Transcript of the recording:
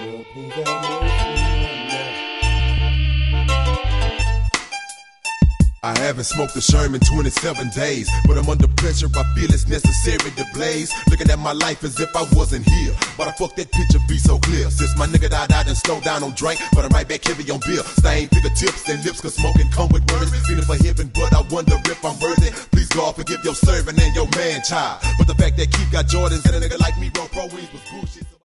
Lord, please have mercy. I haven't smoked a Sherman 27 days, but I'm under pressure, I feel it's necessary to blaze. Looking at my life as if I wasn't here, but I fuck that picture be so clear. Since my nigga died, I done slowed down on drink, but I'm right back heavy on beer. Stain bigger tips than lips, cause smoking come with words. Seen it for heaven, but I wonder if I'm worthy. Please God forgive your servant and your man child, but the fact that Keith got Jordans and a nigga like me wrote pro wings was bullshit.